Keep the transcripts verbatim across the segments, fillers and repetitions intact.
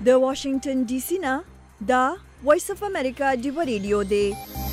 د واشنگټن ډي سي نه دا وایس اف امریکا ډیو ریډیو دی.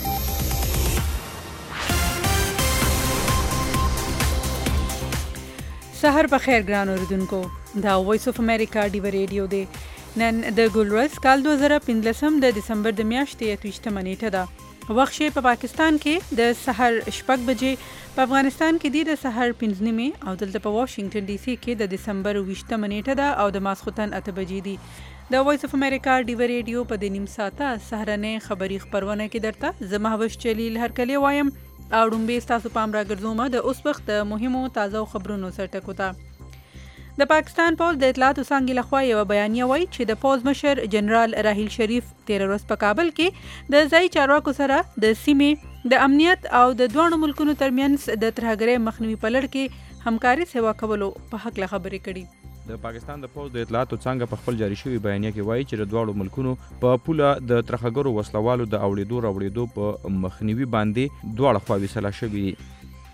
سحر په خیر ګران اوریدونکو، دا وایس اف امریکا ډیو ریډیو دی. نن د ګلورس کال دوه زره پنځلسم د دسمبر د میاشتې اتویشتمه نیټه ده. وخت شی په پاکستان کې د سحر شپږ بجې، په افغانستان کې دی د سحر پنځه نیمې او دلته په واشنگټن ډي سي کې د دسمبر اوویشتمه نیټه ده او د ماسخوتن اته بجې دي. د وایس اف امریکا ډیو ریډیو په د نیم ساعته سهرنۍ خبری خبرونه کې درته زه مهوش جلیل هرکلی وایم او ډومبې ستاسو پام راګرځوم د اوس وخت د مهمو تازه خبرونو سره ټکو ته. د پاکستان پوز د اطلاعاتو څانګې لخوا یو بیانیه وایي چې د پوز مشر جنرال راحیل شریف تیر ورځ په کابل کې د ځایي چارواکو سره د سیمې د امنیت او د دوه ملکونو ترمنځ د ترهګرۍ مخنیوي په لړ کې همکاري سیوا کولو په حق له خبرې کړي. د پاکستان د پوز د اطلاعاتو څنګه په خپل جاری شوی بیانیه کې وایي چې د دواړو ملکونو په پوله د ترهګرو وسلوالو د اوړېدو راوړېدو په مخنیوي باندې دواړه خواوې سلا شوي دي.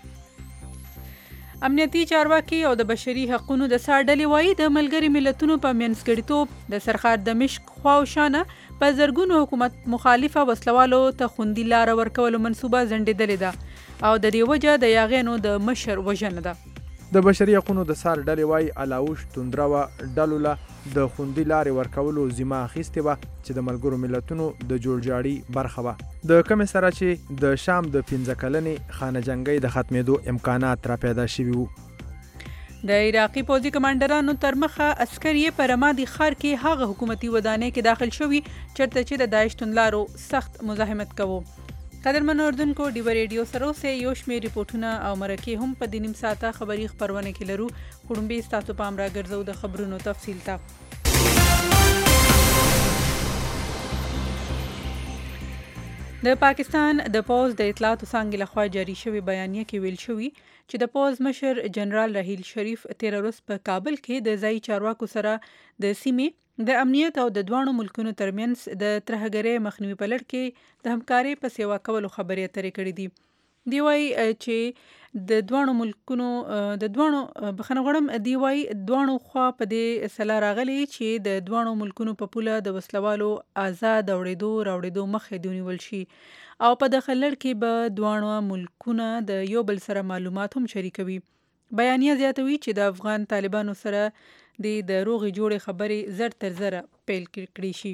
امنیتي چارواکي او د بشري حقوقو د سار ډلې وایي د ملګري ملتونو په منځګړیتوب د سرخار دمشق خواوشانه په زرګونو حکومت مخالفه وسلوالو ته خوندي لار ورکولو منصوبه ځنډېدلې ده او د دې وجه د یاغیانو د مشر وژنه ده. د بشري حقوقو د سار ډلې وایي علاوش توندروا ډلو له د خوندي لارې ورکولو ذمه اخیستې وه چې د ملګرو ملتونو د جوړجاړي برخه وه، د کومې سره چې د شام د پنځه کلنې خانه جنګۍ د ختمېدو امکانات را پیدا شوي وو. د عراقي پوځي کمانډرانو تر مخه عسکر یې په رمادي ښار کې هغه حکومتي ودانۍ کې داخل شوي چېرته چې د داعش توندلارو سخت مزاحمت کوو. قدرمن اردوونکو، ډیو ریډیو سره اوسئ، یو شمېر ریپورټونه او مرکې هم په دې نیم ساعته خبري خپرونه کې لرو. خو ستاسو پام راګرځو د خبرونو تفصیل ته. د پاکستان د پوز د اطلاعاتو څانګې لخوا جاری شوی بیانیه کې ویل شوي چې د پوز مشر جنرال راحیل شریف تیر ورځ په کابل کې د ځایي چارواکو سره د سیمې د امنیت او د دوه ملکونو ترمنځ د ترهګرۍ مخنیوي په لړ کې د همکارۍ په سیوا کولو خبرې اترې کړې دي. دی وایي چې د دوه ملکونو د دوه بخښنه غواړم دی وایي دوه خوا په دې سلا راغلي چې د دوه ملکونو په پوله د وسلوالو آزاد اوړېدو راوړېدو مخه دی ونیول شي او په دغه لړ کې به دوه ملکونه د یو بل سره معلومات هم شریکوي. بیانیه زیاتوي چې د افغان طالبانو سره د د روغې جوړې خبرې زر تر زره پیل کړي شي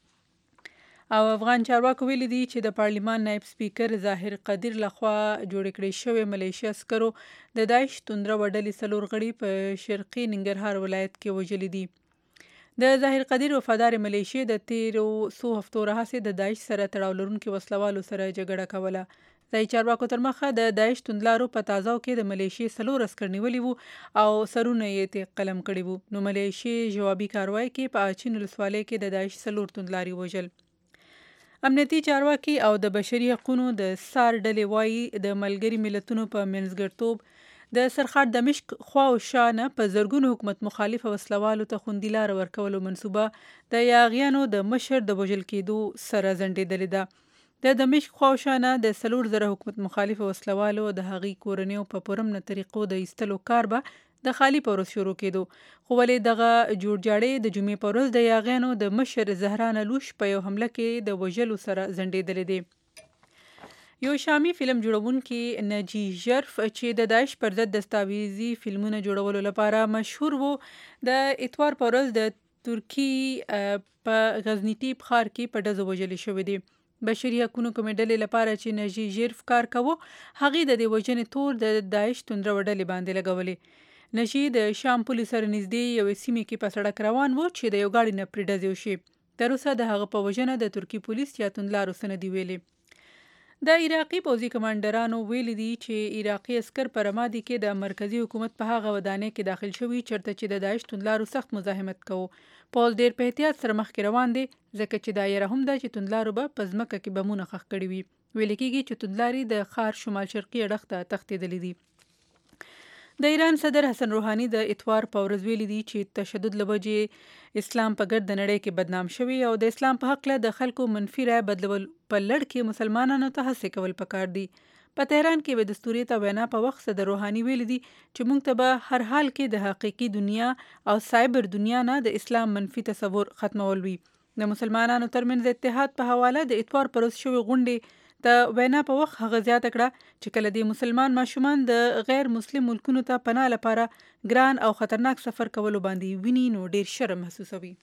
او افغان چارواکو ویلي دي چې د پارلمان نائب سپیکر ظاهر قدیر لخوا جوړ کړي شوی ملیشیا عسکرو د داعش توندروا ډلې څلور غړي په شرقي ننګرهار ولایت کې وژلي دي. د ظاهر قدیر وفادار ملیشیا د تیرو څو هفتو راهیسې د داعش سره تړاو لرونکي وسلوالو سره جګړه کوله. ځایي چارواکو تر مخه د داعش توندلارو په تازاو کې د ملیشیا څلور عسکر نیولي وو او سرونه یې تیغ قلم کړي وو. نو ملیشیا جوابي کاروای کې په اچین ولسوالۍ کې د داعش څلور توندلاري وژل. امنیتي چارواکي او د بشري حقوقو د سار ډلې وایي د ملګري ملتونو په منځګړیتوب د سرخار دمشق خواوشانه په زرګونو حکومت مخالفه وسلوالو ته خوندي لار ورکولو منصوبه د یاغیانو د مشر د وژل کېدو سره ځنډېدلې ده. د دمشق خواوشانه د څلور زره حکومت مخالفه وسلوالو د هغې کورنیو په پرمنه طریقو د ایستلو کار به د خالی په ورځ شروع کېدو، خو ولې دغه جوړجاړی د جمعې په ورځ د یاغیانو د مشر زهران الوش په یو حمله کې د وژلو سره ځنډېدلی دی. یو شامي فلم جوړونکی نجی ژرف چې د داعش پر ضد دستاویزي فلمونه جوړولو لپاره مشهور وو، د اتوار په ورځ د ترکی په غزنیټیپ ښار کې په ډزو وژلی شوی دی. بشري حقوقو کومې ډلې لپاره چې نجی ژرف کار کوو، هغې د دې وژنې تور د داعش توندروا ډلې باندې لګولې. نجی د شام پولې سره نږدې یوې سیمې کې په سړک روان و چې د یو ګاډي نه پرې ډزې وشي. تر اوسه د هغه په وژنه د ترکي پولیس یا توندلارو څه نه دي ویلي. د عراقي پوځي کمانډرانو ویلي دي چې عراقي عسکر په رمادي کې د مرکزي حکومت په هغه ودانۍ کې داخل شوي چېرته چې د داعش توندلارو سخت مزاحمت کوو. پوځ ډېر په احتیاط سره مخکې روان دی ځکه چې دا یره هم ده چې توندلارو به په ځمکه کې بمونه ښخ کړي وي. ویل کېږي چې توندلاري د ښار شمال شرقي اړخ ته تښتېدلي دي. د ایران صدر حسن روحاني د اتوار په ورځ ویلي دي چې تشدد له وجې اسلام په ګرد نړۍ کې بدنام شوی او د اسلام په حق له د خلکو منفي رایه بدلول په لړ کې مسلمانانو ته هڅې کول پکار دي. په تهران کې به دستوري ته وینا په وخت صدر روحاني ویل دي چې موږ ته به هر حال کې د حقیقي دنیا او سایبر دنیا نه د اسلام منفي تصور ختمول وي. د مسلمانانو ترمنځ اتحاد په حواله د اتوار پر ورځ شوې غونډې د وینا په وخت هغه زیاته کړه چې کله د مسلمان ماشومان د غیر مسلم ملکونو ته پناه لپاره ګران او خطرناک سفر کولو باندې ویني نو ډیر شرم محسوسوي.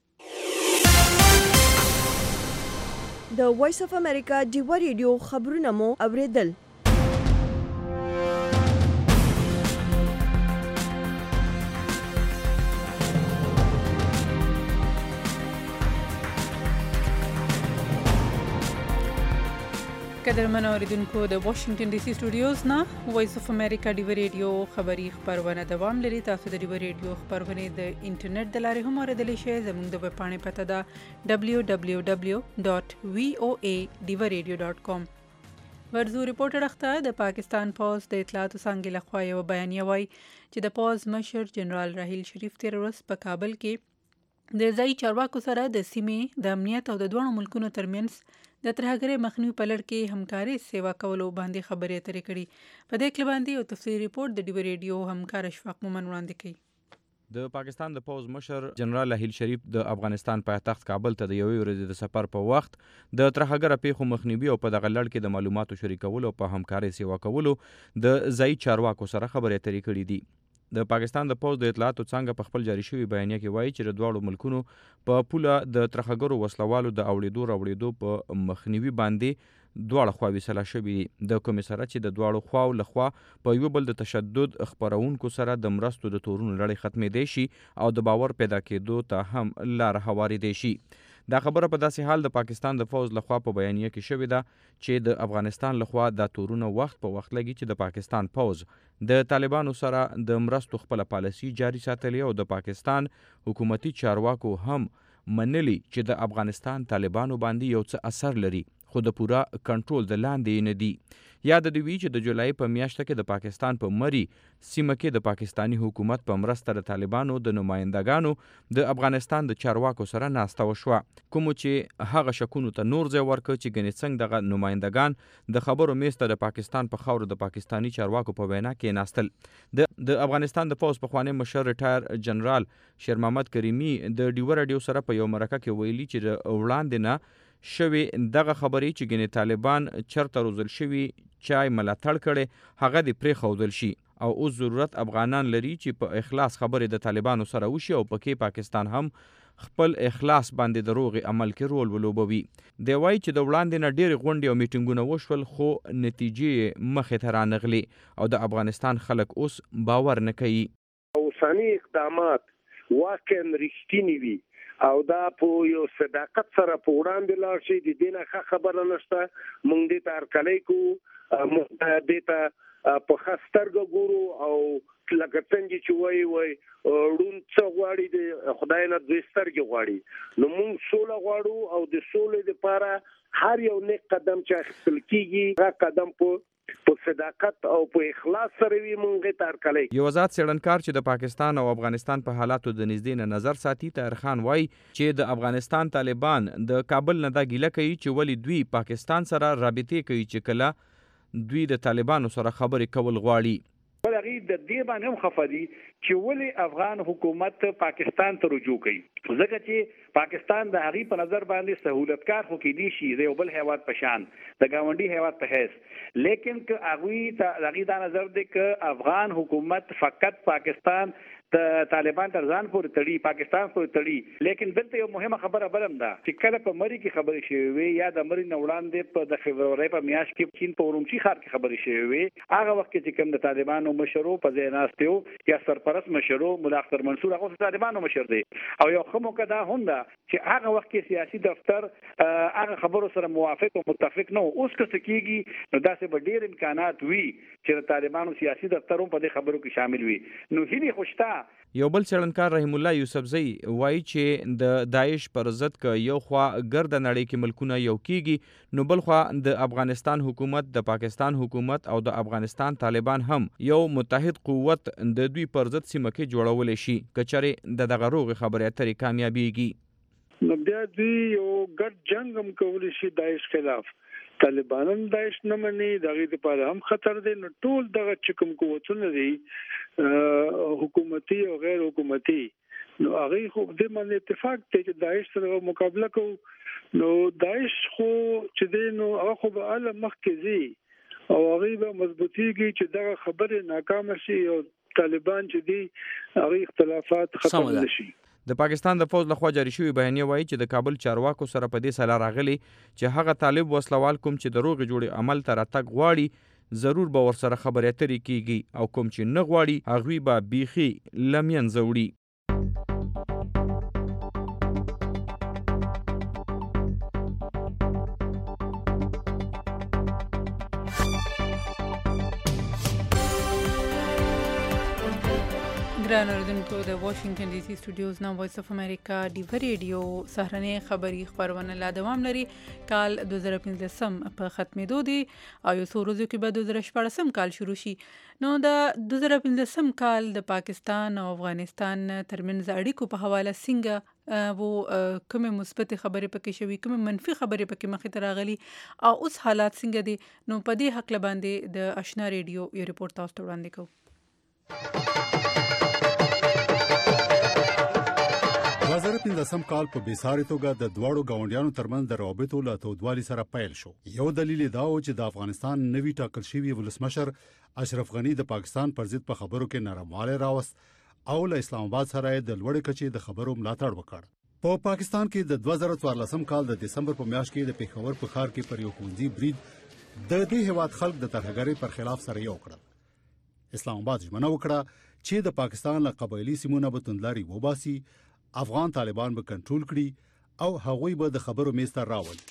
د وایس اف امریکا ډیوا ریډیو خبرونه مو اوریدل. قدرمن اوریدونکو د واشنگټن ډي سي سټوډیوز نه وایس اف امریکا ډیوا ریډیو خبری خبرونه دوام لري. تاسو د ډیوا ریډیو خبرونه د انټرنیټ د لارې هم اوریدلی شئ. زموږ د ویب پاڼې پته ده دبلیو دبلیو دبلیو ډاٹ وی او ای ډیوا ریډیو ډاٹ کام. ورزو ریپورټر اخته د پاکستان پوز د اطلاعاتو څانګې لخوا یو بیانیه وایي چې د پوز مشر جنرال راحیل شریف تیر ورځ په کابل کې د ځایي چارواکو سره د سیمې د امنیت او د دوه ملکونو ترمنځ د ترهګرۍ مخنیوي په لړ کې همکاري سیوا کولو باندې خبرې اترې کړي. په دې کله باندې یو تفصیلي ریپورت د ډیوا ریډیو همکار اشفاق مومن وړاندې کوي. د پاکستان د پوز مشر جنرال راحیل شریف د افغانستان پایتخت کابل ته د یوې ورځې د سفر په وخت د ترهګره پیښو مخنیوي او په دغه لړ کې د معلوماتو شریکولو په همکاري سیوا کولو د ځایي چارواکو سره خبرې اترې کړي دي. د پاکستان د پوز د اطلاعاتو څنګه په خپل جاری شوی بیانیه کې وایي چې د دواړو ملکونو په پوله د ترهګرو وسلوالو د اوړېدو راوړېدو په مخنیوي باندې دواړه خواوې سلا شوي دي. د کومې سره چې د دواړو خواو لخوا په یو بل د تشدد خپرونکو سره د مرستو د تورونو لړۍ ختمېدی شي او د باور پیدا کېدو ته هم لار هوارېدی شي. دا خبره په داسې حال د پاکستان د فوز لخوا په بیانیه کې شوې ده چې د افغانستان لخوا دا تورونه وخت په وخت لګي چې د پاکستان فوز د طالبانو سره د مرستو خپل پالیسي جاری ساتلې او د پاکستان حکومتي چارواکو هم منلي چې د افغانستان طالبانو باندې یو څه اثر لري خو د پورا کنټرول د لاندې نه دي. یاد دی وی چې د جولای په میاشت کې د پاکستان په مری سیمه کې د پاکستانی حکومت په مرسته د طالبانو د نمائندګانو د افغانستان د چارواکو سره ناسته وشوه، کوم چې هغه شکونو ته نور ځای ورکړ چې ګنې څنګه دغه نمائندګان د خبرو میز ته د پاکستان په خاورو د پاکستانی چارواکو په وینا کې ناستل. د د افغانستان د فوز پخوانی مشر ریټایر جنرال شیر محمد کریمی د ډیوا رادیو سره په یو مرکه کې ویلي چې د وړاندې نه شوی دغه خبرې چې ګنې طالبان چرته روزل شوي چای ملاتړ کړي هغه د پرې خودل شي او اوس ضرورت افغانان لري چې په اخلاص خبرې د طالبانو سره وشي او پکې پاکستان هم خپل اخلاص باندې د روغ عمل کې رول ولوبوي. دی وایي چې د وړاندې نه ډېرې غونډې او میټینګونه وشول خو نتیجې مخې ته رانغلي او د افغانستان خلک اوس باور نه کوي. اوسني اقدامات واقعا رښتینی وي او دا په یو صداقت سره په وړاندې لاړ شي. د دې نه خبره نشته. موږ دې ته هرکلی کوو، موږ دې ته په ښه سترګه ګورو او لکه څنګه چې وایي وایي ړوند څه غواړي د خدای نه دوې سترګې غواړي. نو موږ سوله غواړو او د سولې دپاره هر یو نیک قدم چې اخیستل کېږي هغه قدم په په صداقت او په اخلاص سره وي مونږ ته هرکلی. یو آزاد څېړنکار چې د پاکستان او افغانستان په حالاتو د نږدې نه نظر ساتي طاهر خان وایي چې د افغانستان طالبان د کابل نه دا ګیله کوي چې ولې دوی پاکستان سره رابطې کوي چې کله دوی د طالبانو سره خبرې کول غواړي. بل هغه د دې باندې هم خفه دي چې ولې افغان حکومت پاکستان ته رجوع کوي، ځکه چې پاکستان د هغې په نظر باندې سهولتکار خو کېدی شي د یو بل هیواد په شان د ګاونډي هیواد په حیث، لیکن که هغوی ته د هغې دا نظر دی که افغان حکومت فقط پاکستان د طالبان تر ځان پورې تړي، پاکستان پورې تړي. لیکن دلته یو مهمه خبره بل هم ده چې کله په مری کې خبرې شوې وي یا د مری نه وړاندې په د فبرورۍ په میاشت کې چین په ارومچي ښار کې خبرې شوې وي، هغه وخت کې چې کوم د طالبانو مشرو په ځای ناست و یا سرپرست مشرو ملا اختر منصور هغه د طالبانو مشر دی او یو ښه موقع دا هم ده چې هغه وخت کې سیاسي دفتر هغه خبرو سره موافق او متفق نه و. اوس که څه کېږي نو داسې به ډېر امکانات وي چې د طالبانو سیاسي دفتر هم په دې خبرو کې شامل وي. نو هیلې خو شته. یو بل څېړنکار رحیم الله یوسفزی وایي چې د داعش پر ضد که یو خوا ګرد نړۍ کې ملکونه یو کیږي نو بل خوا د افغانستان حکومت د پاکستان حکومت او د افغانستان طالبان هم یو متحد قوت د دوی پر ضد سیمه کې جوړولی شي که چېرې د دغه روغې خبرې اترې کامیابیږي. نو بیا دوی یو ګډ جنګ هم کولی شي داعش خلاف، طالبانان داعش نه مني دغه لپاره هم خطر دی. نو ټول دغه چکم قوتونه دي حکومتي او غیر حکومتي، نو هغه خو د من اتفاق ته چې داعش سره مقابله کوو. نو داعش خو چې دی نو هغه خو به اله مخکې زی او هغه به مضبوطیږي چې دغه خبره ناکام شي او طالبان چې دی هغه اختلافات ختم نشي. د پاکستان د فوج لخوا جاری شوی بیانیه وایي چې د کابل چارواکو سره په دې سلا راغلي چې هغه طالب وسلوال کوم چې د روغ جوړې عمل ته راتګ غواړي ضرور به ورسره خبرې اترې کیږي او کوم چې نه غواړي هغوی به بیخي لمینځه وړي. ګران اوریدونکو د واشنگټن ډي سي سټوډیوز نه وایس اف امریکا ډیو ریډیو سهرنۍ خبری خبرونه لا دوام لري. کال دوه زره پنځلسم په ختمېدو دی او یو څو ورځو کې به دوه زره شپاړسم کال شروع شي. نو د دوه زره پنځلسم کال د پاکستان او افغانستان ترمنځ اړیکو په حواله څنګه وو کومه مثبت خبرې پکې شوي کومه منفي خبرې پکې مخې ته راغلي او اوس حالات څنګه دي. نو په دې حق باندې د آشنا ریډیو یو ریپورت تاسو ته وړاندې کوو. دوه زره پنځلسم کال په بېساري توګه د دواړو ګاونډیانو ترمنځ د روابطو له تودوالي سره پیل شو. یو دلیل دا و چې د افغانستان نوي ټاکل شوي ولسمشر اشرف غني د پاکستان پر ضد په خبرو کې نرموالی راوست او له اسلام آباد سره د لوړې کچې د خبرو ملاتړ وکړ. په پاکستان کې د دوه زره څوارلسم کال د دسمبر په میاشت کې د پېښور په ښار کې پر یو ښوونځي برید د دې هېواد خلک د ترهګرۍ پر خلاف سره یو کړل. اسلام آباد ژمنه وکړه چې د پاکستان له قبایلي سیمونه به توندلاري وباسي، افغان طالبان به کنټرول کړي او هغوی به د خبرو میز ته راولي.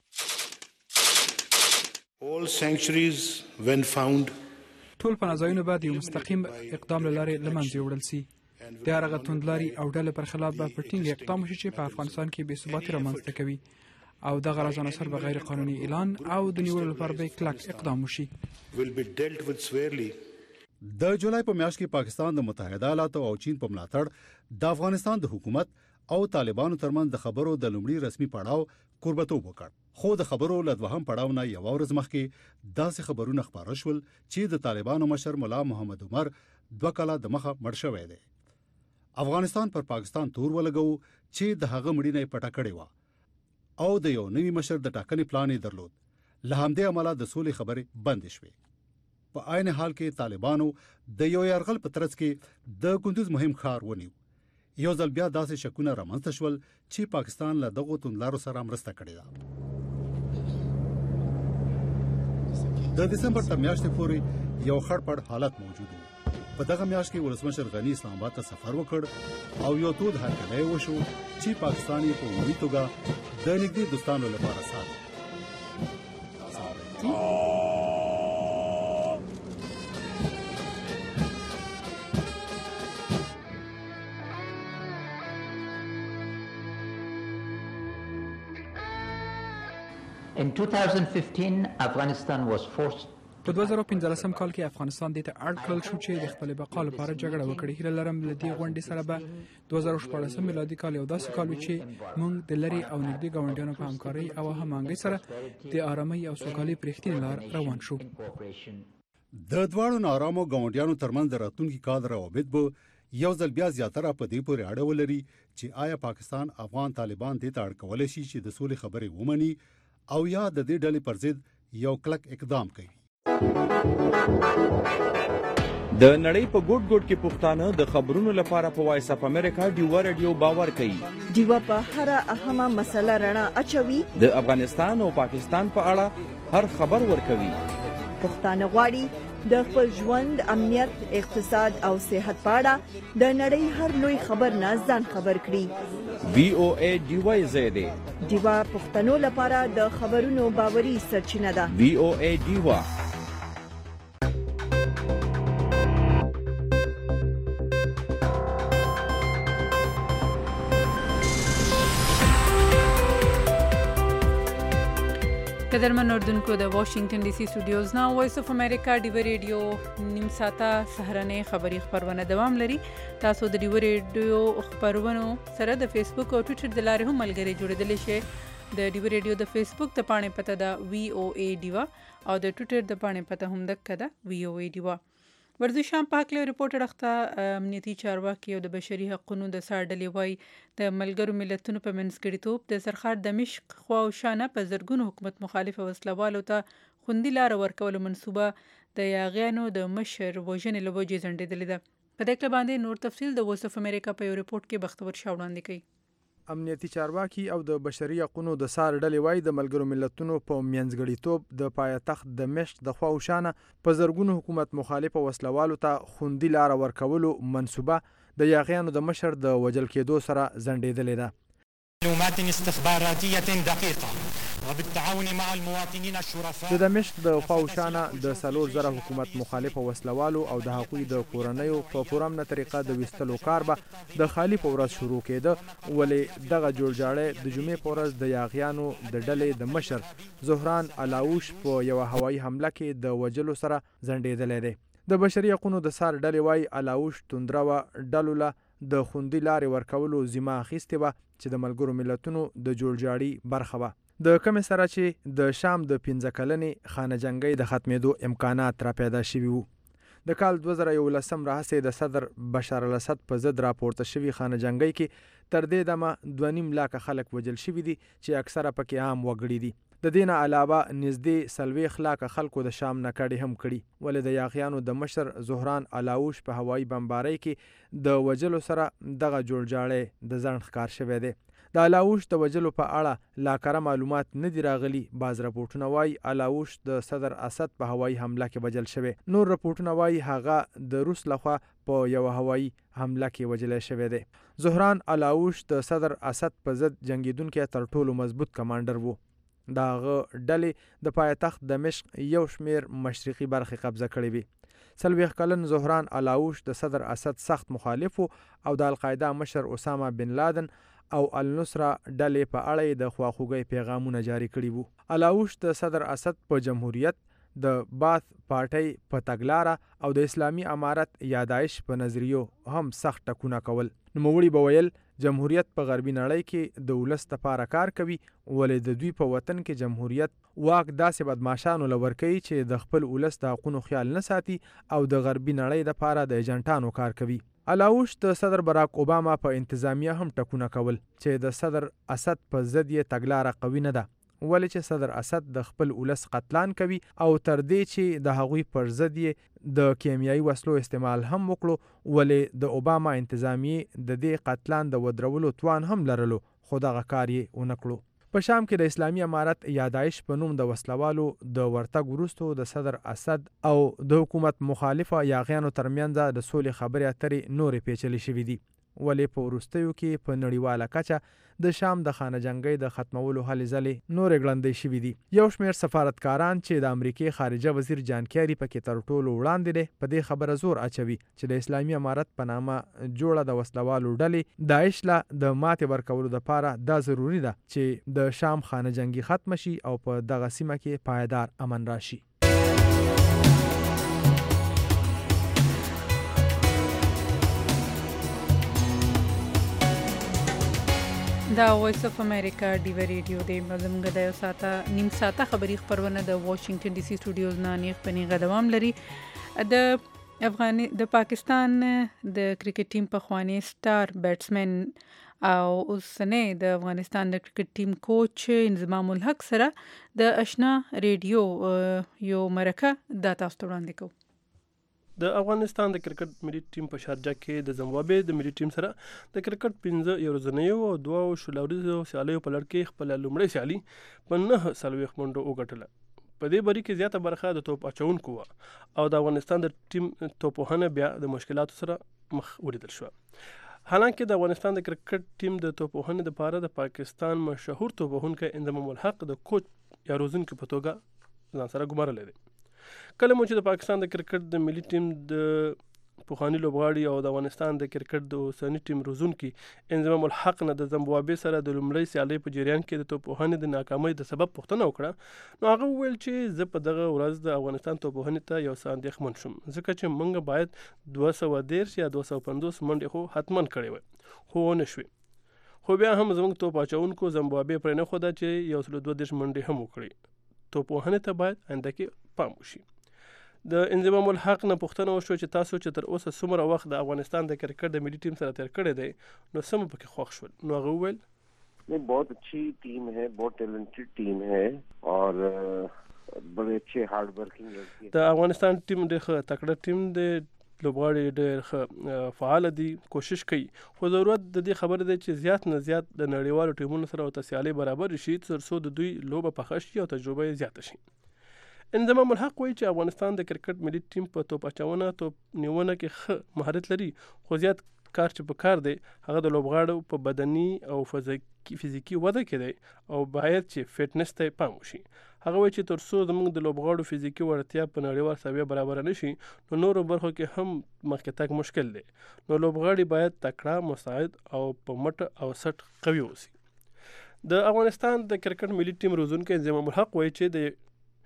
All sanctuaries when found ټول پناهځایونه باید یو مستقیم اقدام له لارې له منځه یوړل سي. د هغه توندلاري او ډلې پر خلاف به په ټینګ اقدام وشي چې په افغانستان کې بې ثباتي رامنځته کوي او دغه راز عناصر به غیر قانوني اعلان او د نیولو لپاره به کلک اقدام وشي. will be dealt with severely. د جولای په میاشت کې پاکستان د متحده ایالاتو او چین په ملاتړ د افغانستان د حکومت او طالبانو ترمنځ د خبرو د لومړي رسمي پړاو کوربتوب وکړ. خو د خبرو له دوهم پړاو نه یو ورځ مخکې داسې خبرونه خپاره شول چې د طالبانو مشر مولا محمد عمر دوه کاله د مخه مړ شوی دی. افغانستان پر پاکستان تور ولګو چې د هغه مړینه پټه کړې و او د یو نوي مشر د ټاکنې پلان یې درلود. له همدې امله د سولې خبرې بندې شوې. په عین حال کې طالبانو د یو یرغل په ترڅ کې د کندوز مهم ښار ونیو. یو ځل بیا داسې شکونه رامنځته شول چې پاکستان له دغو توندلارو سره مرسته کړې ده. د دسمبر تر میاشتې پورې یو خړ پړ حالت موجود و. په دغه میاشت کې ولسمشر غني اسلام آباد ته سفر وکړ او یو تود هرکلی وشو چې پاکستان یې په عمومي توګه د نږدې دوستانو لپاره ساته. In twenty fifteen, Afghanistan was forced. په دوه زره پنځلسم کال کې افغانستان دې ته اړ کړل شو چې د خپل بقا لپاره جګړه وکړي. هیله لرم له دې غونډې سره به دوه زره شپاړسم میلادي کال یو داسې کال وي چې موږ د لرې او نږدې ګاونډیانو په همکارۍ او هماهنګۍ سره د آرامۍ او سوکالۍ په رښتینې لار روان شو. د دواړو نارامو ګاونډیانو ترمنځ د راتلونکي کال روابط به یو ځل بیا زیاتره په دې پورې اړه ولري چې آیا پاکستان افغان طالبان دې ته اړ کولی شي چې د سولې خبرې ومني او یا د دې ډلې پر ضد یو کلک اقدام کوي. د نړۍ په ګوټ ګوټ کې پښتانه د خبرونو لپاره په وایس اف امریکا ډیوا ریډیو باور کوي. ډیوا په هر اهمه مسله رڼا اچوي. د افغانستان او پاکستان په اړه هر خبر ورکوي. پښتانه غواړي د خپل ژوند، امنیت، اقتصاد او صحت په اړه د نړۍ هر لوی خبر نه ځان خبر کړي. وی او ای ډیوا زیاده ډیوا پښتنو لپاره د خبرونو باوري سرچینه ده. وی او ای ډیوا. قدرمن اردوونکو د واشنگټن ډي سي سټوډیوز نه وایس اف امریکا ډیو ریډیو نیم ساعته سهرنۍ خبری خبرونه دوام لري. تاسو د ډیو ریډیو خبرونو سره د فیسبوک او ټویټر د لارې هم ملګري جوړېدلی شئ د ډیو ریډیو د فیسبوک د پاڼې پته ده وی او ای ډیوا او د ټوئیټر د پاڼې پته هم دکه ده وی او ای ډیوا. ورزش هم په هکله ریپورټ اخته امنیتي چارواکي او د بشري حقوقو د سار ډلې وایي د ملګرو ملتونو په منځګړیتوب د سرخار دمشق خوا او شانه په زرګونو حکومت مخالف وسلوالو ته خوندي لار ورکولو منصوبه د یاغیانو د مشر وژنې له وجې ځنډېدلې ده. په دې کله باندې نور تفصیل د وایس اف امریکا په یو ریپورټ کې بختور شاه وړاندې کوي. امنیتي چارواکي او د بشري حقوقو د سار ډلې وایي د ملګرو ملتونو په منځګړیتوب د پایتخت دمشق د خوا او شانه په زرګونو حکومت مخالف وسلوالو ته خوندي لار ورکولو منصوبه د یاغیانو د مشر د وژل کېدو سره ځنډېدلې ده. معلومات استخباراتية دقيقة وبالتعاون مع المواطنين الشرفاء د دمشق د خوا او شانه د څلور زره حکومت مخالف وسلوالو او د هغوی د کورنیو په پرامنه طریقه د ویستلو کار به د خالی په ورځ شروع کېده، ولې دغه جوړجاړی د جمعې په ورځ د یاغیانو د ډلې د مشر زهران علاوش په یوه هوایي حمله کې د وژلو سره ځنډېدلی دی. د بشري حقوقو د سار ډلې وایي علاوش توندروه ډلو له د خوندي لارې ورکولو ذمه اخیستې وه چې د ملګرو ملتونو د جوړجاړي برخه وه، د کمې سره چې د شام د پنځه کلنې خانه جنګۍ د ختمېدو امکانات را پیدا شوي وو. د کال دوه زره یولسم راهیسې د صدر بشار الاسد په ضد راپورته شوي خانه جنګۍ کې تر دې دمه دوه نیم لاکه خلک وژل شوي دي چې اکثره پکې عام وګړي دي. د دې نه علاوه نږدې څلوېښت لاکه خلکو د شام نه کډې هم کړي، ولې د یاغیانو د مشر زهران علاوش په هوایي بمبارۍ کې د وژلو سره دغه جوړجاړی د ځنډ ښکار شوی دی. د علاوش د وژلو په اړه لا کره معلومات نه دي راغلي. بعض رپورټونه وایي علاوش د صدر اسد په هوایي حمله کې وژل شوی، نور رپورټونه وایي هغه د روس لخوا په یوه هوایي حمله کې وژلی شوی دی. زهران علاوش د صدر اسد په ضد جنګېدونکی تر ټولو مضبوط کمانډر وو. د هغه ډلې د پایتخت دمشق یو شمیر مشرقي برخې قبضه کړې وي. څلوېښت کلن زهران علاوش د صدر اسد سخت مخالف او د القاعده مشر اسامه بن لادن او النصره ډلې په اړه د خواخوږۍ پیغامونه جاری کړي وو. علاوش د صدر اسد په جمهوریت، د باث پارټۍ په تګلاره او د اسلامي امارت یا داعش په نظریو هم سخت ټکونه کول. نوموړي به ویل جمهوریت په غربي نړۍ کې د ولس لپاره کار کوي، ولې د دوی په وطن کې جمهوریت واک داسې بدماشانو له ورکوي چې د خپل ولس د حقونو خیال نه ساتي او د غربي نړۍ لپاره د ایجنټانو کار کوي. علاوش د صدر براک اوباما په انتظامیه هم ټکونه کول چې د صدر اسد په ضد یې تګلاره قوي نه ده، ولې چې صدر اسد د خپل ولس قتلان کوي او تر دې چې د هغوی پر ضد یې د کیمیایي وسلو استعمال هم وکړو، ولې د اوباما انتظامیې د دې قتلان د ودرولو توان هم لرلو، خو دغه کار یې ونه کړو. په شام کې د اسلامي امارت یا داعش په نوم د وسلوالو د ورتګ وروستو د صدر اسد او د حکومت مخالفه یاغیانو ترمنځ د سولې خبرې اترې نورې پیچلې شوي دي، ولې په وروستیو کې په نړیواله کچه د شام د خانه جنګۍ د ختمولو هلې ځلې نورې ګړندۍ شوي دي. یو شمېر سفارتکاران چې د امریکې خارجه وزیر جان کیری پکې تر ټولو وړاندې دی په دې خبره زور اچوي چې د اسلامي امارت په نامه جوړه د وسلوالو ډلې داعش له د ماتې ورکولو دپاره دا ضروري ده چې د شام خانه جنګي ختم شي او په دغه سیمه کې پایدار امن راشي. دا وایس اف امریکا ډیو ریډیو دی. زموږ د یو ساعته نیم ساعته خبري خبرونه د واشنگټن ډي سي سټوډیوز نه نیغ په نیغه دوام لري. د افغاني د پاکستان د کرکټ ټیم په خوانی سٹار بیټسمن او اوسنۍ د افغانستان د کرکټ ټیم کوچ انضمام الحق سره د آشنا ریډیو یو مرکه دا تاسو ته وړاندې کوو. د افغانستان د کرکټ ملي ټیم په شارجه کې د زمبابوې د ملي ټیم سره د کرکټ پنځه یو ورځنیو او دوه شلوريزو سیالیو په لړ کې خپل لومړی سیالي په نهه څلوېښت منډو وګټله. په دې بری کې زیاته برخه د توپ اچونکو او د افغانستان د ټیم توپوهنه بیا د مشکلاتو سره مخ ولیدل شو. حالانکه د افغانستان د کرکټ ټیم د توپوهنې لپاره د پاکستان مشهور توپوهونکی انضمام الحق د کوچ یا روزونکي په توګه ځان سره ګمارلی دی. کله مو چې د پاکستان د کرکټ د ملي ټیم د پخواني لوبغاړي او د افغانستان د کرکټ د اوسني ټیم روزونکي انضمام الحق نه د زمبابوې سره د لومړۍ سیالۍ په جریان کې د توپوهنې د ناکامۍ د سبب پوښتنه وکړه، نو هغه وویل چې زه په دغه ورځ د افغانستان توپوهنې ته یو څه اندېښمن شوم، ځکه چې موږ باید دوه سوه دېرش یا دوه سوه پنځوس منډې خو حتما کړې وای، خو ونه شوې. خو بیا هم زموږ توپ اچوونکو زمبابوې پرې نه ښوده چې یو سل دوه دېرش منډې هم وکړي. توپ وهنې ته باید آینده کې پام وشي. د انضمام الحق نه پوښتنه وشوه چې تاسو چې تر اوسه څومره وخت د افغانستان د کرکټ د ملي ټیم سره تیر کړی دی نو څه مو پکې خوښ شول؟ نو هغه وویل नहीं, बहुत अच्छी टीम है, बहुत टैलेंटेड टीम है और बड़े अच्छे हार्ड वर्किंग लड़के. د افغانستان ټیم ډېر ښه تکړه ټیم دی، لوبغاړي ډېر ښه فعال دي، کوشش کوي، خو ضرورت د دې خبره دی چې زیات نه زیات د نړیوالو ټیمونو سره ورته سیالي برابر شي تر څو د دوی لوبه پخه شي او تجربه یې زیاته شي. انضمام الحق وایي چې افغانستان د کرکټ ملي ټیم په توپ اچونه توپ نیونه کې ښه مهارت لري، خو زیات کار چې په کار دی هغه د لوبغاړو په بدني او فزیکي وده کې دی او باید چې فټنس ته پام وشي. هغه وایي چې تر څو زموږ د لوبغاړو فزیکي وړتیا په نړیوال سویه برابر نه شي نو نورو برخو کې هم مخکې تګ مشکل دی. نو لوبغاړي باید تکړه، مساعد او په مټ او سټ قوي اوسي. د افغانستان د کرکټ ملي ټیم روزونکی انضمام الحق وایي چې د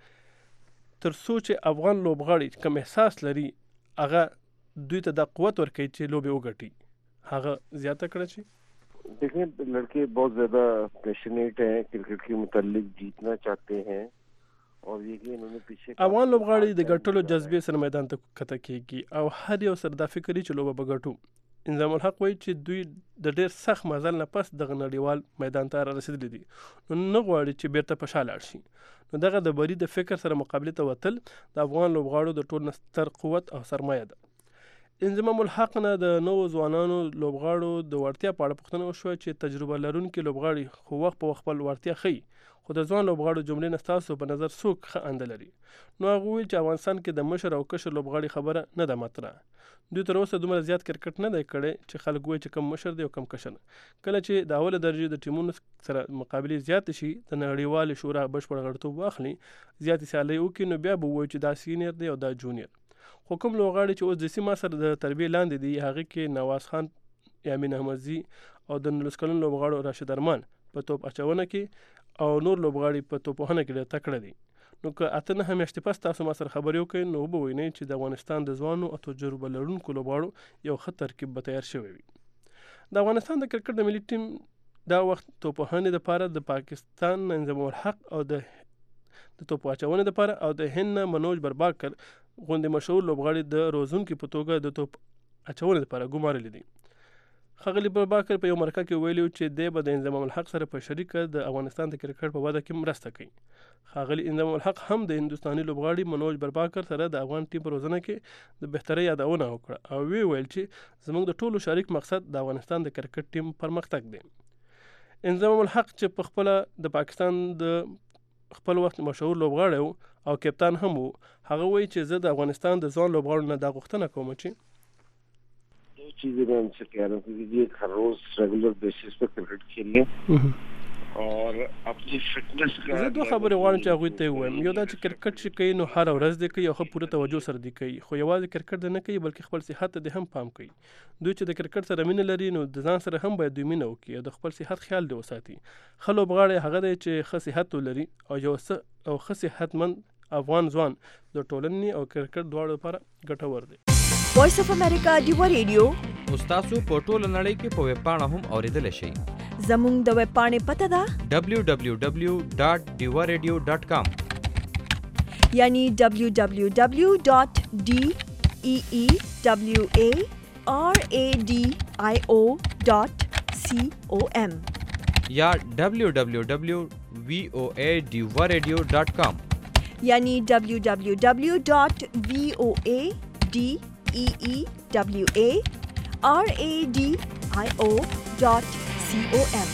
تر څو چې افغان لوبغاړي کم احساس لري هغه دوی ته د قوت ورکوي چې لوبې وګټي، هغه زیاته کړه شي. देखें, लड़के बहुत ज़्यादा पैशनेट हैं क्रिकेट के मुतालिक, जीतना चाहते हैं और ये कि इन्होंने पीछे افغان لوبغاړي د ګټلو جذبې سره میدان ته کته کېږي او هر یو سره دا فکر چې لوبه به ګټو. انضمام الحق وایي چې دوی د ډېر سخت مزل نه پس دغه نړیوال میدان ته را رسېدلي دي، نو نه غواړي چې بیرته په شا لاړ شي. نو دغه د بري د فکر سره مقابلې ته وتل د افغان لوبغاړو د ټول نه ستر قوت او سرمایه ده. انضمام الحق نه د نوو ځوانانو لوبغاړو د وړتیا په اړه پوښتنه وشوه چې تجربه لرونکي لوبغاړي خو وخت په وخت خپل وړتیا ښیي، خو د ځوان لوبغاړو جملې نه ستاسو په نظر څوک ښه انده لري؟ نو هغه وویل چې افغانستان کې د مشر او کشر لوبغاړي خبره نه ده مطرح. دوی تر اوسه دومره زیات کرکټ نه دی کړی چې خلک وایي چې کم مشر دی او کم کشر. کله چې د اوله درجې د ټیمونو سره مقابلې زیاتې شي، د نړیوالې شورا بشپړ غړیتوب واخلي، زیاتې سیالۍ وکړي، نو بیا به ووایي چې دا سینیر دی او دا جونیر. خو کوم لوبغاړي چې اوس د سیمه سره د تربیې لاندې دي هغه کې نواز خان، یامین احمدزي او د نولس کلن لوبغاړو راشد ارمان په توپ اچونه کې او نور لوبغاړي په توپ وهنه کې ډېر تکړه دي. نو که اته نهه میاشتې پس تاسو ما سره خبرې وکړئ نو وبه وینئ چې د افغانستان د ځوانو او تجربه لرونکو لوبغاړو یو ښه ترکیب به تیار شوی وي. د افغانستان د کرکټ د ملي ټیم دا وخت توپ وهنې دپاره د پاکستان انضمام الحق او د د توپ اچونې دپاره او د هند نه منوج برباکر غوندې مشهور لوبغاړي د روزونکي په توګه د توپ اچونې دپاره ګمارلي دي. ښاغلي برباکر په یو مرکه کې ویلي چې دی به د انضمام الحق سره په شریکه د افغانستان د کرکټ په وده کې مرسته کوي. ښاغلي انضمام الحق هم د هندوستاني لوبغاړي منوج برباکر سره د افغان ټیم په روزنه کې د بهترۍ یادونه وکړه او وی ویل چې زموږ د ټولو شریک مقصد د افغانستان د کرکټ ټیم پرمختګ دی. انضمام الحق چې په خپله د پاکستان د خپل وخت مشهور لوبغاړی او کپتان هم و، هغه وایي چې زه د افغانستان د ځوان لوبغاړو نه دا غوښتنه کوم چې दो चीज़ें मैं उनसे कह रहा हूँ कि हर रोज रेगुलर बेसिस पे क्रिकेट खेलें और अपनी फिटनेस का زه دوه خبرې غواړم چې هغوی ته یې ووایم. یو دا چې کرکټ چې کوي نو هره ورځ دی کوي او ښه پوره توجه سره دی کوي، خو یوازې کرکټ دی نه کوي بلکې خپل صحت ته دی هم پام کوي. دوی چې د کرکټ سره مینه لري نو د ځان سره هم باید دوی مینه وکړي او د خپل صحت خیال دی وساتي. ښه لوبغاړی هغه دی چې ښه صحت ولري او یو څه او ښه صحتمند افغان ځوان د ټولنې او کرکټ دواړو لپاره ګټور دی. وایس اف امریکا ډیوا ریډیو تاسو په ټوله نړۍ کې په ویب پاڼه هم اوریدلی شئ. زموږ د ویب پاڼې پته ده دبلیو دبلیو دبلیو ډاټ ډیوا ریډیو ډاټ کام، یعنی دبلیو دبلیو دبلیو ډاټ ډي ای ای دبلیو ای آر ای ډي آی او ډاټ سی او ایم یا دبلیو دبلیو دبلیو وی او ای ډیوا ریډیو ډاټ کام، یعنی دبلیو دبلیو دبلیو ډاټ وی او ای ډي ای ای دبلیو ای آر ای ډي آی او ډاټ سی او ایم.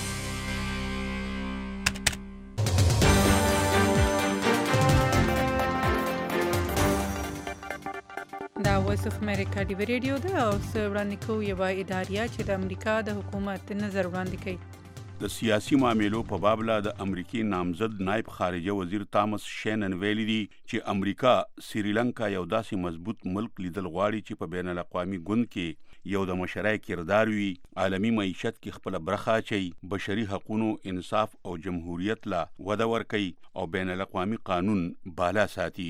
دا وایس اف امریکا ډیوا ریډیو ده او څه وړاندې کوو یوه اداریه چې د امریکا د حکومت نظر وړاندې کوي. د سیاسي معاملو په باب لا د امریکای نامزد نائب خارجه وزیر تامس شینن ویلي دي چې امریکا سریلانکا یو داسې مضبوط ملک لیدل غواړي چې په بین الاقوامي ګوند کې یو د مشرۍ کردار وي، عالمي معیشت کې خپل برخه اچي، بشري حقوقو، انصاف او جمهوریت لا وده ورکوي او بین الاقوامي قانون بالا ساتي.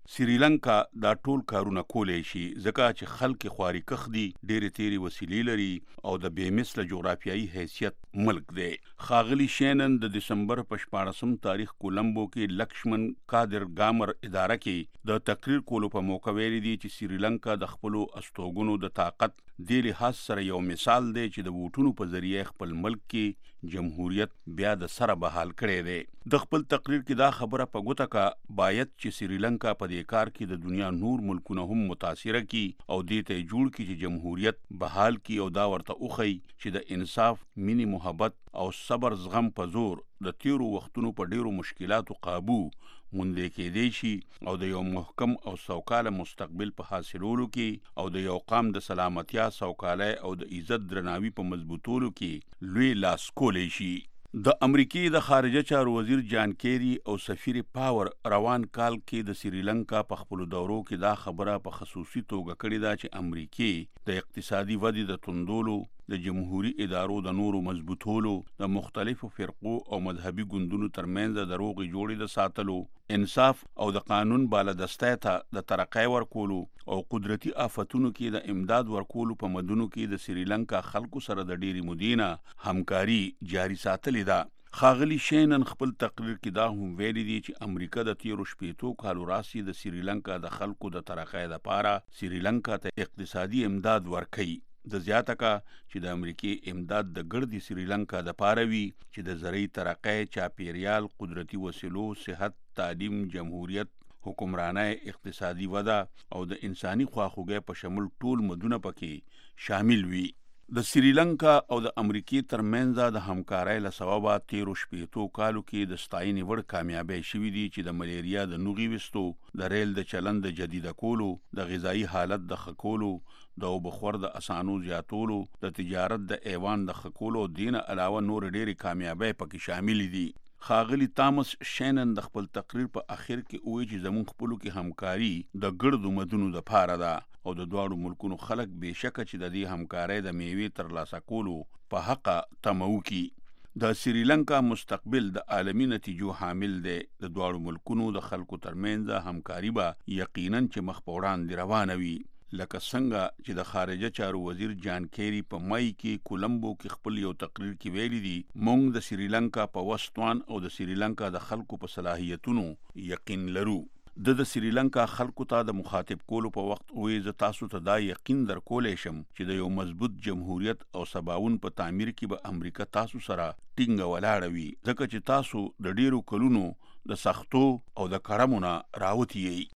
سریلانکا دا ټول کارونه کولای شي ځکه چې خلک خواري کخ دي، ډېرې تیرې وسیلې لري او د بې مثله جغرافیایي حیثیت ملک دی. ښاغلي شینن د دسمبر په شپاړسم تاریخ کولمبو کې لکشمن کادر ګامر اداره کې د تقریر کولو په موقع ویلي دي چې سریلانکا د خپلو استوګنو د طاقت دې لحاظ سره یو مثال دی چې د ووټونو په ذریعه خپل ملک کې جمهوریت بیا د سره بحال کړی دی. د خپل تقریر کې دا خبره په ګوته کا باید چې سریلانکا په دې کار کې د دنیا نور ملکونه هم متاثره کی او دې ته جوړ کی چې جمهوریت بحال کی او دا ورته اوخی چې د انصاف، مینی، محبت او صبر زغم په زور د تیرو وختونو په ډیرو مشکلاتو قابو موندې کېدی شي او د یو محکم او سوکاله مستقبل په حاصلولو کې او د یو قام د سلامتیا، سوکالۍ او د عزت درناوي په مضبوطولو کې لوی لاس کولی شي. د امریکای د خارجه چارو وزیر جان کیری او سفیر پاور روان کال کې د سریلانکا په خپل دورو کې دا خبره په خصوصي توګه کړې ده چې امریکای د اقتصادي ودې د توندولو، د جمهوریت ادارو د نورو مضبوطولو، د مختلفو فرقو او مذهبي ګوندونو ترمنځ د روغې جوړې د ساتلو، انصاف او د قانون بالادستۍ ته د ترقۍ ورکولو او قدرتي آفتونو کې د امداد ورکولو په مدونو کې د سریلانکا خلکو سره د ډېرې مودې همکاري جاري ساتلې ده. ښاغلي شینن خپل تقریر کې دا هم ویلي دي چې امریکا د تیرو شپېتو کالو راسي د سریلانکا د خلکو د ترقۍ لپاره سریلانکا ته اقتصادي امداد ورکوي. د زیاته کا چې د امریکای امداد د ګردي سریلانکا د پاره وي چې د زرعي ترقۍ، چاپیریال، قدرتي وسیلو، صحت، تعلیم، جمهوریت، حکمرانۍ، اقتصادي وده او د انساني خواخوږۍ په شمول ټول مدونه پکې شامل وي. د سریلانکا او د امریکای ترمنځ د همکارۍ له سببه تیرو شپېتو کالو کې د ستاینې وړ کامیابۍ شوي دي چې د ملیریا د نوغې وستو، د ریل د چلند د جدیده کولو، د غذایی حالت د ښه کولو، د اوبه خور د اسانو زیاتولو، د تجارت د ایوان د ښه کولو او دین علاوه نور ډېرې کامیابۍ پکې شامل دي. ښاغلي تامس شینن د خپل تقریر په اخر کې وایي چې زموږ خپلو کې همکاري د ګردو مدونو د پاره ده او د دواړو ملکونو خلک بېشکه چې د دې همکارۍ د میوې ترلاسه کولو په حقه تمه وکړي. د سریلانکا مستقبل د عالمي نتیجو حامل دی. د دواړو ملکونو د خلکو ترمنځ همکاري به یقینا چې مخ په وړاندې روانه وي، لکه څنګه چې د خارجه چارو وزیر جان کیری په مای کې کولمبو کې خپل یو تقریر کې ویلي دي موږ د سریلانکا په وستوان او د سریلانکا د خلکو په صلاحیتونو یقین لرو. د د سریلانکا خلکو ته د مخاطب کولو په وخت وې زه تاسو ته دا یقین در کولی شم چې د یو مضبوط جمهوریت او سباون په تعمیر کې به امریکا تاسو سره ټینګه ولاړه وي ځکه چې تاسو د ډیرو کلونو د سختو او د کرمونه راوتی یې.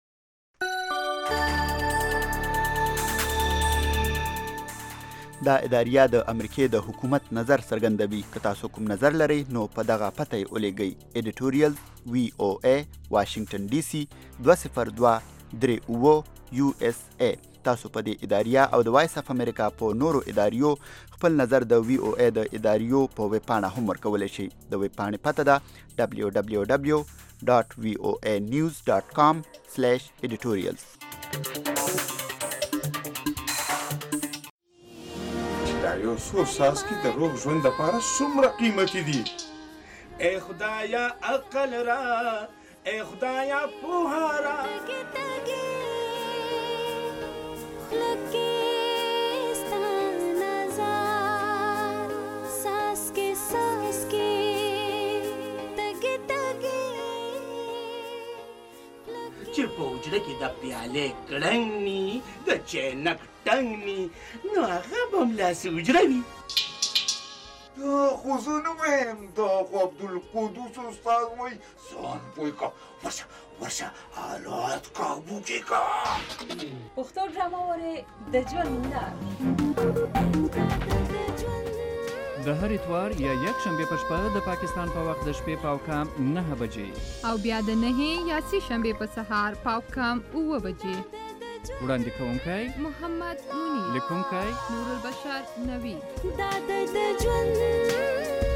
دا اداریه د امریکای د حکومت نظر څرګندوي. که تاسو کوم نظر لرئ نو په دغه پته یې ولیږئ. ایډیټوریال وی او ای واشنگټن ډي سي دوه صفر دوه درې اوه یو اس ای. تاسو په دې اداریه او د وایس اف امریکا په نورو اداریو خپل نظر د وی او ای د اداریو په ویب پاڼه هم ورکولی شئ. د ویب پاڼې پته ده دبلیو دبلیو دبلیو ډاټ وی او ای نیوز ډاټ کام سلیش ایډیټوریالز. یو څو څاڅکي د روغ ژوند لپاره څومره قیمتي دي. ای خدایا عقل را، ای خدایا پوهه را. چې په حجره کې د پیالې کړنګ ني، د چینک ټنګ ني، نو هغه به هم لاسې حجره وي. دا خو زه نه وایم، دا خو عبدالقدوس استاد وایي. ځان پوه کړه، ورشه ورشه حالات قابو کې کړه. پښتو ډرامه وارې د ژوند لار. د هر اتوار یا یک شنبه په شپه د پاکستان په وخت د شپې پاو کام نه بجې او بیا د نهې یا سې شنبه په سهار پاو کام اوه بجې. وړاندې کوونکی محمد منیر، لیکونکی نور البشر نوی. دا د ژوند